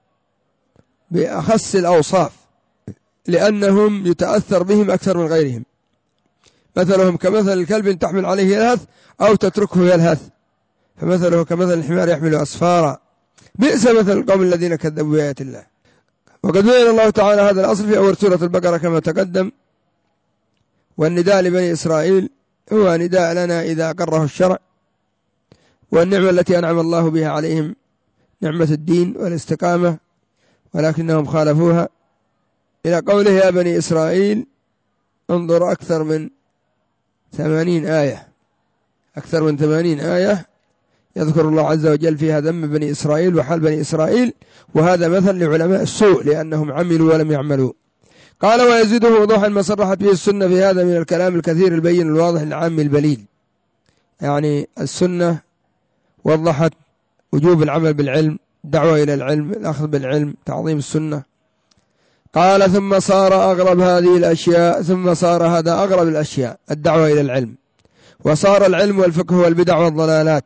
بأخص الأوصاف، لأنهم يتأثر بهم أكثر من غيرهم. مثلهم كمثل الكلب إن تحمل عليه يلهث أو تتركه يلهث، فمثله كمثل الحمار يحمل أسفارا، بئس مثل القوم الذين كذبوا بآيات الله. وقد بين الله تعالى هذا الأصل في أول سورة البقرة كما تقدم. والنداء لبني إسرائيل هو نداء لنا إذا أقره الشرع، والنعمة التي أنعم الله بها عليهم نعمة الدين والاستقامة، ولكنهم خالفوها. إلى قوله يا بني إسرائيل، انظر أكثر من 80 آية، أكثر من 80 آية يذكر الله عز وجل فيها ذم بني إسرائيل وحال بني إسرائيل. وهذا مثل لعلماء السوء لأنهم عملوا ولم يعملوا. قال ويزيده وضوحا ما صرحت به السنة في هذا من الكلام الكثير البين الواضح العام البليل. يعني السنة وضحت وجوب العمل بالعلم، دعوة إلى العلم، الأخذ بالعلم، تعظيم السنة. قال ثم صار أغرب هذه الأشياء، ثم صار هذا أغرب الأشياء الدعوة إلى العلم، وصار العلم والفقه والبدع والضلالات.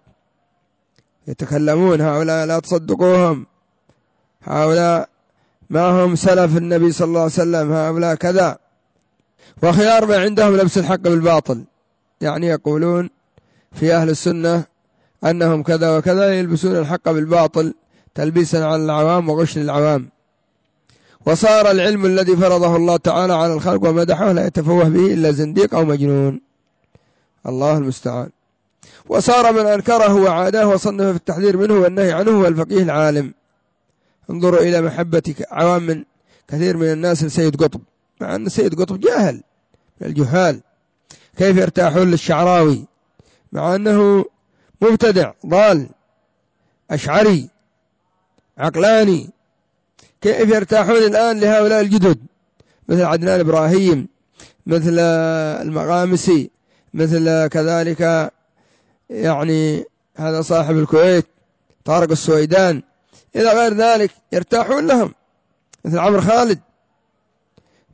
يتكلمون هؤلاء لا تصدقوهم، هؤلاء ما هم سلف النبي صلى الله عليه وسلم، هؤلاء كذا. وخيار ما عندهم لبس الحق بالباطل، يعني يقولون في أهل السنة أنهم كذا وكذا، يلبسون الحق بالباطل تلبيسا على العوام وغش للعوام. وصار العلم الذي فرضه الله تعالى على الخلق ومدحه لا يتفوه به إلا زنديق أو مجنون، الله المستعان. وصار من أنكره وعاداه وصنف في التحذير منه والنهي عنه هو الفقيه العالم. انظروا إلى محبة عوام من كثير من الناس لسيد قطب، مع أن سيد قطب جاهل من الجهال. كيف يرتاحون للشعراوي مع أنه مبتدع ضال أشعري عقلاني؟ كيف يرتاحون الآن لهؤلاء الجدد مثل عدنان إبراهيم، مثل المغامسي، مثل كذلك يعني هذا صاحب الكويت طارق السويدان إلى غير ذلك، يرتاحون لهم، مثل عمرو خالد،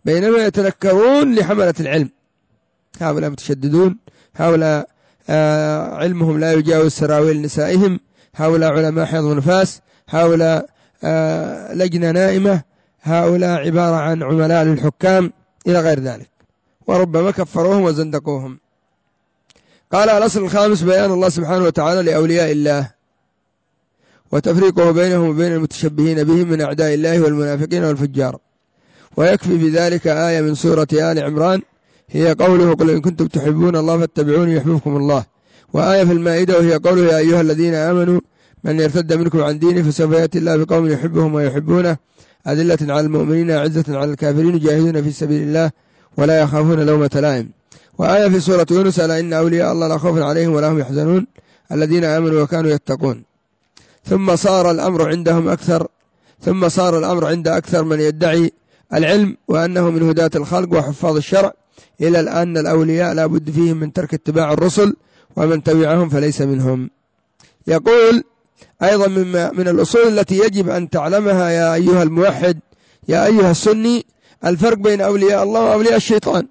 بينما يتنكرون لحملة العلم. هؤلاء متشددون، هؤلاء علمهم لا يجاوز سراويل نسائهم، هؤلاء علماء حيض ونفاس، هؤلاء لجنة نائمة، هؤلاء عبارة عن عملاء للحكام إلى غير ذلك، وربما كفروهم وزندقوهم. قال الأصل الخامس بيان الله سبحانه وتعالى لأولياء الله وتفريقه بينهم وبين المتشبهين بهم من أعداء الله والمنافقين والفجار. ويكفي بذلك آية من سورة آل عمران هي قوله قل إن كنتم تحبون الله فاتبعوني يحببكم الله، وآية في المائدة وهي قوله يا أيها الذين آمنوا من يرتد منكم عن دينه فسوف يأتي الله بقوم يحبهم ويحبونه أذلة على المؤمنين أعزة على الكافرين يجاهدون في سبيل الله ولا يخافون لومة لائم. وآية في سورة يونس ألا إن أولياء الله لا خوف عليهم ولا هم يحزنون الذين آمنوا وكانوا يتقون. ثم صار الأمر عند أكثر من يدعي العلم وأنه من هداة الخلق وحفاظ الشرع إلى الآن الأولياء لا بد فيهم من ترك اتباع الرسل ومن تبعهم فليس منهم. يقول أيضا من الأصول التي يجب أن تعلمها يا أيها الموحد يا أيها السني الفرق بين أولياء الله وأولياء الشيطان.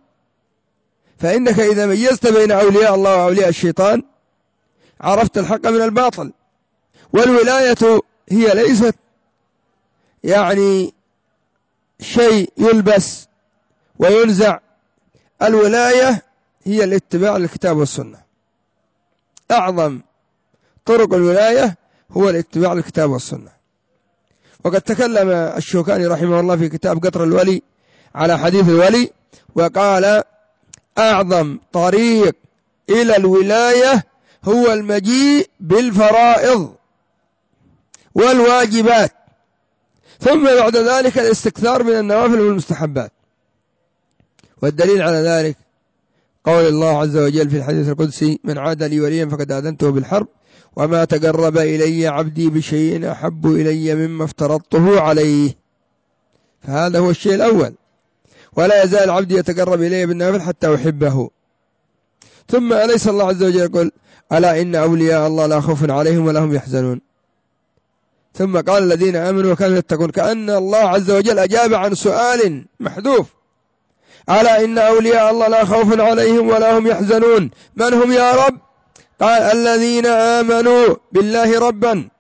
فإنك إذا ميزت بين أولياء الله وأولياء الشيطان عرفت الحق من الباطل. والولاية هي ليست يعني شيء يلبس وينزع، الولاية هي الاتباع للكتاب والسنة. أعظم طرق الولاية هو الاتباع للكتاب والسنة. وقد تكلم الشوكاني رحمه الله في كتاب قطر الولي على حديث الولي وقال أعظم طريق إلى الولاية هو المجيء بالفرائض والواجبات، ثم بعد ذلك الاستكثار من النوافل والمستحبات. والدليل على ذلك قول الله عز وجل في الحديث القدسي من عاد لي وليا فقد آذنته بالحرب وما تقرب إلي عبدي بشيء أحب إلي مما افترضته عليه. فهذا هو الشيء الأول، ولا يزال عبدي يتقرب إلي بالنوافل حتى أحبه. ثم أليس الله عز وجل يقول ألا إن أولياء الله لا خوف عليهم ولا هم يحزنون. ثم قال الذين آمنوا وكانوا يتقون، كأن الله عز وجل أجاب عن سؤال محذوف. ألا إن أولياء الله لا خوف عليهم ولا هم يحزنون، من هم يا رب؟ قال الذين آمنوا بالله ربا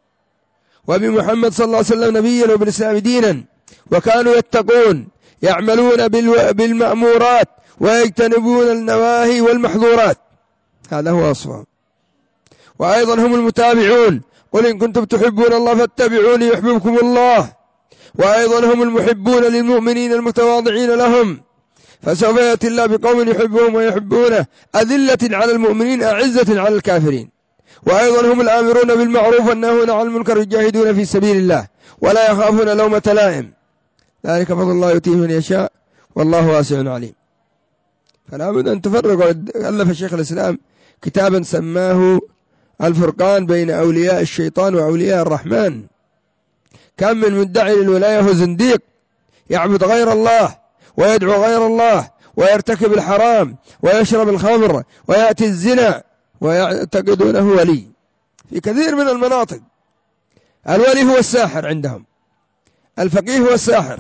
وبمحمد صلى الله عليه وسلم نبيا وبالإسلام دينا وكانوا يتقون يعملون بالمأمورات ويجتنبون النواهي والمحظورات. هذا هو وصفهم. وأيضا هم المتابعون قل إن كنتم تحبون الله فاتبعوني يحببكم الله. وأيضا هم المحبون للمؤمنين المتواضعين لهم فسوف يأتي الله بقوم يحبهم ويحبونه أذلة على المؤمنين أعزة على الكافرين. وأيضا هم الآمرون بالمعروف والناهون عن المنكر يجاهدون في سبيل الله ولا يخافون لومة لائم، ذلك فضل الله يؤتيه من يشاء والله واسع عليم. فلا بد أن تفرق. ألف شيخ الإسلام كتابا سماه الفرقان بين أولياء الشيطان وأولياء الرحمن. كم من مدعي للولاية هو زنديق يعبد غير الله ويدعو غير الله ويرتكب الحرام ويشرب الخمر ويأتي الزنا ويعتقدونه ولي. في كثير من المناطق الولي هو الساحر عندهم، الفقيه هو الساحر.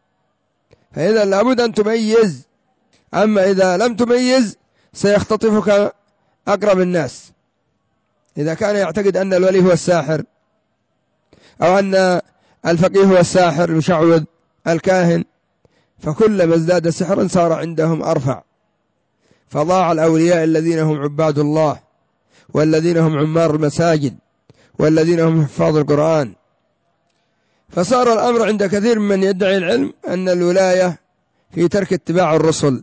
فإذا لابد أن تميز، أما إذا لم تميز سيختطفك أقرب الناس. إذا كان يعتقد أن الولي هو الساحر أو أن الفقيه هو الساحر المشعوذ الكاهن، فكلما ازداد سحرا صار عندهم أرفع. فضاع الأولياء الذين هم عباد الله والذين هم عمار المساجد والذين هم حفاظ القرآن. فصار الأمر عند كثير من يدعي العلم أن الولاية في ترك اتباع الرسل،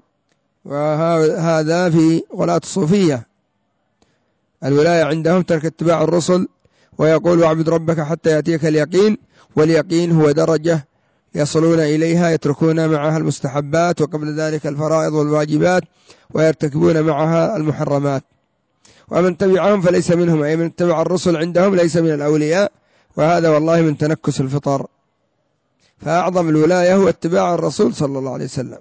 وهذا في غلاة الصوفية. الولاية عندهم ترك اتباع الرسل، ويقول واعبد ربك حتى يأتيك اليقين، واليقين هو درجة يصلون إليها يتركون معها المستحبات وقبل ذلك الفرائض والواجبات ويرتكبون معها المحرمات. ومن تبعهم فليس منهم، أي من اتبع الرسل عندهم ليس من الأولياء، وهذا والله من تنكس الفطر. فأعظم الولاية هو اتباع الرسول صلى الله عليه وسلم.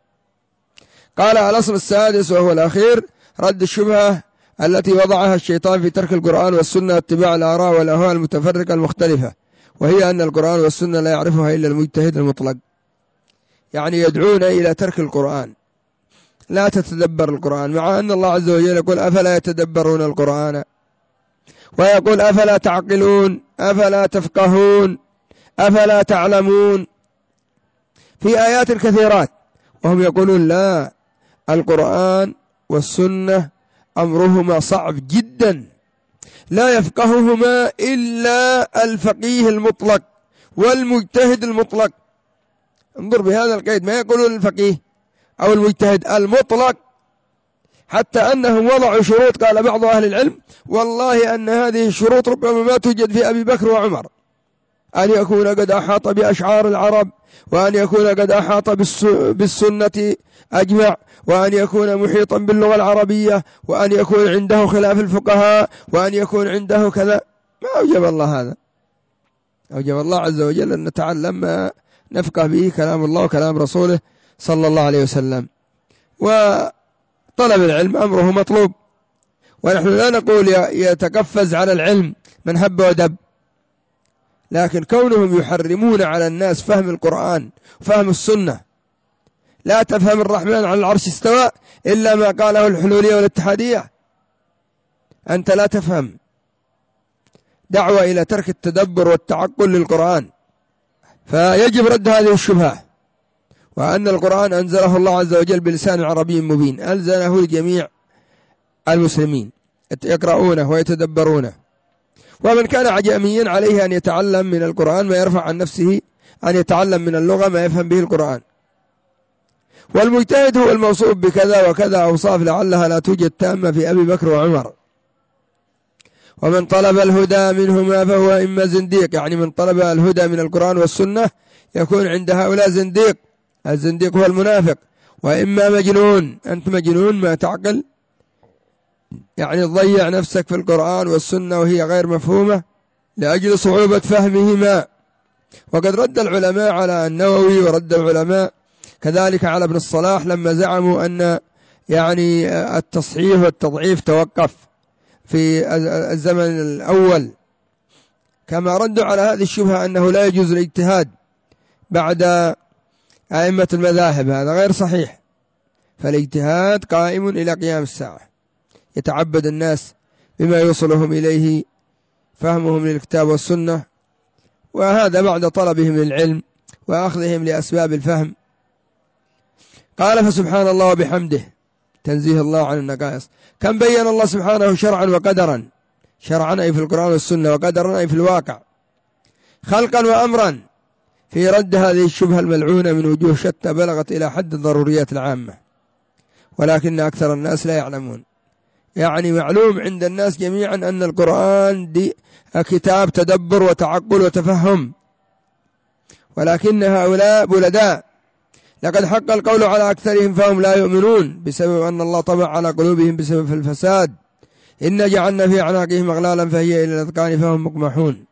قال الأصل السادس وهو الأخير رد الشبهة التي وضعها الشيطان في ترك القرآن والسنة واتباع الآراء والأهواء المتفرقة المختلفة، وهي أن القرآن والسنة لا يعرفها إلا المجتهد المطلق. يعني يدعون إلى ترك القرآن، لا تتدبر القرآن، مع أن الله عز وجل يقول أفلا يتدبرون القرآن، ويقول أفلا تعقلون، أفلا تفقهون، أفلا تعلمون، في آيات كثيرات، وهم يقولون لا، القرآن والسنة أمرهما صعب جدا، لا يفقههما إلا الفقيه المطلق والمجتهد المطلق. انظر بهذا القيد، ما يقولون الفقيه أو المجتهد المطلق، حتى أنهم وضعوا شروط، قال بعض أهل العلم والله أن هذه الشروط ربما ما توجد في أبي بكر وعمر، أن يكون قد أحاط بأشعار العرب، وأن يكون قد أحاط بالسنة أجمع، وأن يكون محيطا باللغة العربية، وأن يكون عنده خلاف الفقهاء، وأن يكون عنده كذا. ما أوجب الله هذا، أوجب الله عز وجل أن نتعلم ما نفقه به كلام الله وكلام رسوله صلى الله عليه وسلم. وطلب العلم أمره مطلوب، ونحن لا نقول يتقفز على العلم من هب ودب، لكن كونهم يحرمون على الناس فهم القرآن وفهم السنة، لا تفهم الرحمن على العرش استوى إلا ما قاله الحلولية والاتحادية، أنت لا تفهم، دعوة إلى ترك التدبر والتعقل للقرآن. فيجب رد هذه الشبهة، وأن القرآن أنزله الله عز وجل بلسان عربي مبين، أنزله لجميع المسلمين يقرؤونه ويتدبرونه، ومن كان عجميا عليه أن يتعلم من القرآن ما يرفع عن نفسه، أن يتعلم من اللغة ما يفهم به القرآن. والمجتهد هو الموصوف بكذا وكذا أوصاف لعلها لا توجد تامة في أبي بكر وعمر. ومن طلب الهدى منهما فهو إما زنديق، يعني من طلب الهدى من القرآن والسنة يكون عند هؤلاء زنديق، الزنديق هو المنافق، وإما مجنون، أنت مجنون ما تعقل، يعني تضيع نفسك في القرآن والسنة وهي غير مفهومة لأجل صعوبة فهمهما. وقد رد العلماء على النووي، ورد العلماء كذلك على ابن الصلاح لما زعموا أن يعني التصحيح والتضعيف توقف في الزمن الأول، كما ردوا على هذه الشبهة أنه لا يجوز الاجتهاد بعد أئمة المذاهب، هذا غير صحيح، فالاجتهاد قائم إلى قيام الساعة، يتعبد الناس بما يوصلهم إليه فهمهم للكتاب والسنة، وهذا بعد طلبهم للعلم وأخذهم لأسباب الفهم. قال فسبحان الله وبحمده، تنزيه الله عن النقائص. كم بين الله سبحانه شرعا وقدرا، شرعا أي في القرآن والسنة، وقدرا أي في الواقع، خلقا وأمرا، في رد هذه الشبهة الملعونة من وجوه شتى بلغت إلى حد الضروريات العامة، ولكن أكثر الناس لا يعلمون. يعني معلوم عند الناس جميعا أن القرآن دي كتاب تدبر وتعقل وتفهم، ولكن هؤلاء بلداء، لقد حق القول على أكثرهم فهم لا يؤمنون، بسبب أن الله طبع على قلوبهم بسبب الفساد، إن جعلنا في أعناقهم أغلالا فهي إلى الأذقان فهم مقمحون،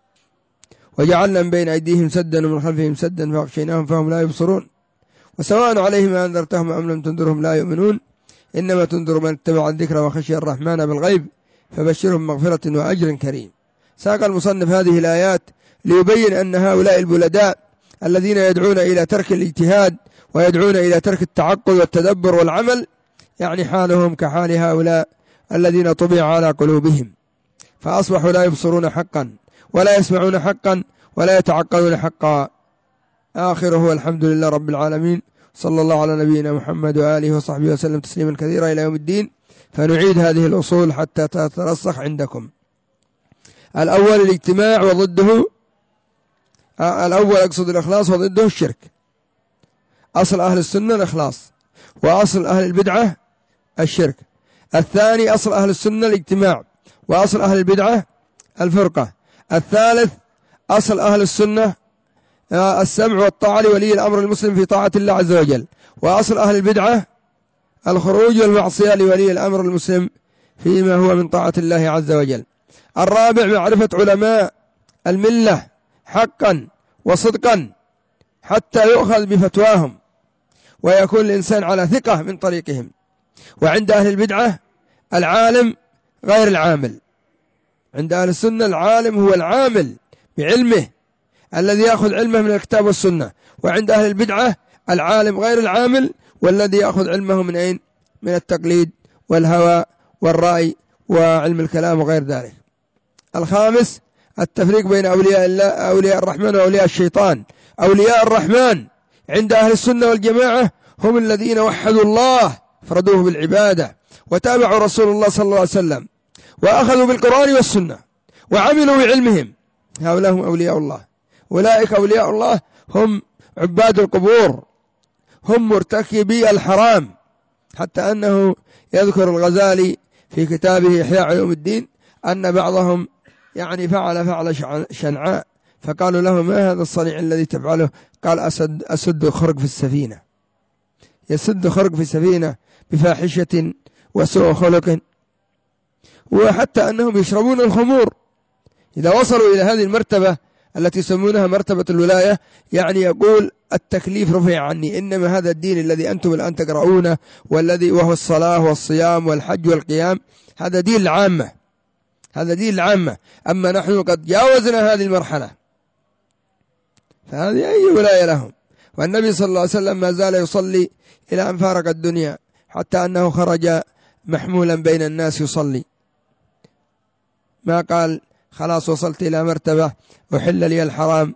وجعلنا من بين أيديهم سدا ومن خلفهم سدا فأغشيناهم فهم لا يبصرون، وسواء عليهم أنذرتهم أم لم تنذرهم لا يؤمنون، إنما تنذر من اتبع الذكر وخشي الرحمن بالغيب فبشرهم مغفرة وأجر كريم. ساق المصنف هذه الآيات ليبين أن هؤلاء البلداء الذين يدعون إلى ترك الاجتهاد ويدعون إلى ترك التعقل والتدبر والعمل، يعني حالهم كحال هؤلاء الذين طبع على قلوبهم، فأصبحوا لا يبصرون حقا ولا يسمعون حقا ولا يتعقلون حقا. آخره الحمد لله رب العالمين، صلى الله على نبينا محمد وآله وصحبه وسلم تسليما كثيرا إلى يوم الدين. فنعيد هذه الأصول حتى تترسخ عندكم. الأول الاجتماع وضده، الأول أقصد الإخلاص وضده الشرك. أصل أهل السنة الإخلاص، وأصل أهل البدعة الشرك. الثاني أصل أهل السنة الاجتماع، وأصل أهل البدعة الفرقة. الثالث أصل أهل السنة السمع والطاعة لولي الأمر المسلم في طاعة الله عز وجل، وأصل أهل البدعة الخروج والمعصية لولي الأمر المسلم فيما هو من طاعة الله عز وجل. الرابع معرفة علماء الملة حقا وصدقا حتى يؤخذ بفتواهم ويكون الإنسان على ثقة من طريقهم. وعند أهل البدعة العالم غير العامل، عند أهل السنة العالم هو العامل بعلمه الذي يأخذ علمه من الكتاب والسنة، وعند أهل البدعة العالم غير العامل، والذي يأخذ علمه من أين؟ من التقليد والهوى والرأي وعلم الكلام وغير ذلك. الخامس التفريق بين أولياء الله، أولياء الرحمن وأولياء الشيطان. أولياء الرحمن عند أهل السنة والجماعة هم الذين وحدوا الله، فرضوه بالعبادة، وتابعوا رسول الله صلى الله عليه وسلم، وأخذوا بالقرآن والسنة، وعملوا بعلمهم. هؤلاء هم أولياء الله. أولئك أولياء الله هم عباد القبور، هم مرتكبي الحرام، حتى أنه يذكر الغزالي في كتابه إحياء علوم الدين أن بعضهم يعني فعل شنعاء، فقالوا له: ما هذا الصنيع الذي تفعله؟ قال: أسد خرق في السفينة. يسد خرق في السفينة بفاحشة وسوء خلق. وحتى أنهم يشربون الخمور. إذا وصلوا إلى هذه المرتبة التي يسمونها مرتبة الولاية، يعني يقول: التكليف رفع عني، إنما هذا الدين الذي أنتم الآن تقرؤونه، والذي وهو الصلاة والصيام والحج والقيام، هذا دين العامة، هذا دين العامة. أما نحن قد جاوزنا هذه المرحلة، فهذه أي ولاية لهم. والنبي صلى الله عليه وسلم ما زال يصلي إلى أن فارق الدنيا، حتى أنه خرج محمولا بين الناس يصلي، ما قال: خلاص وصلت إلى مرتبة أحل لي الحرام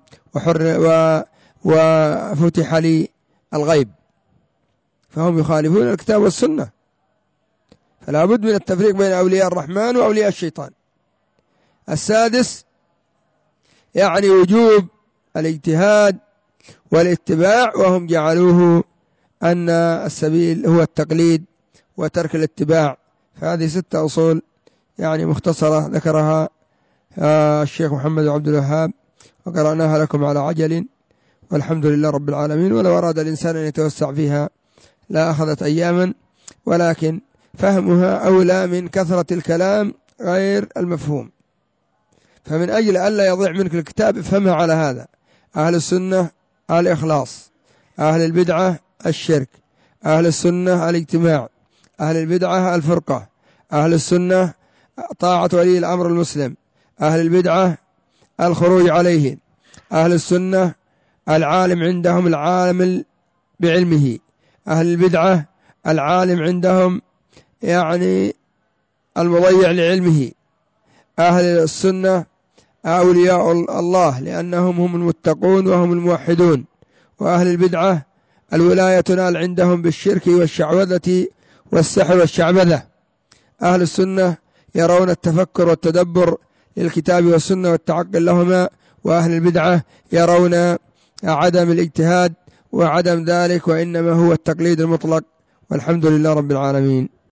وفتح لي الغيب. فهم يخالفون الكتاب والسنة. فلا بد من التفريق بين أولياء الرحمن وأولياء الشيطان. السادس يعني وجوب الاجتهاد والاتباع، وهم جعلوه أن السبيل هو التقليد وترك الاتباع. فهذه 6 أصول يعني مختصرة ذكرها الشيخ محمد عبد الوهاب، وقرأناها لكم على عجل، والحمد لله رب العالمين. ولو أراد الإنسان أن يتوسع فيها لا أخذت أياما، ولكن فهمها أولى من كثرة الكلام غير المفهوم. فمن أجل ألا يضيع منك الكتاب افهمها على هذا: أهل السنة الإخلاص، أهل البدعة الشرك، أهل السنة الاجتماع، أهل البدعة الفرقة، أهل السنة طاعة ولي الأمر المسلم، أهل البدعة الخروج عليه، أهل السنة العالم عندهم العامل بعلمه، أهل البدعة العالم عندهم يعني المضيع لعلمه، أهل السنة أولياء الله لأنهم هم المتقون وهم الموحدون، وأهل البدعة الولاية تنال عندهم بالشرك والشعوذة والسحر والشعبذة. أهل السنة يرون التفكر والتدبر للكتاب والسنة والتعقل لهما، وأهل البدعة يرون عدم الاجتهاد وعدم ذلك، وإنما هو التقليد المطلق. والحمد لله رب العالمين.